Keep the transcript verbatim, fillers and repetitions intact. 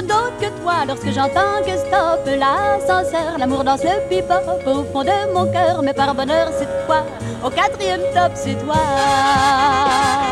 d'autre que toi. Lorsque j'entends que stop l'ascenseur, l'amour danse le bebop au fond de mon cœur. Mais par bonheur c'est toi, au quatrième top c'est toi.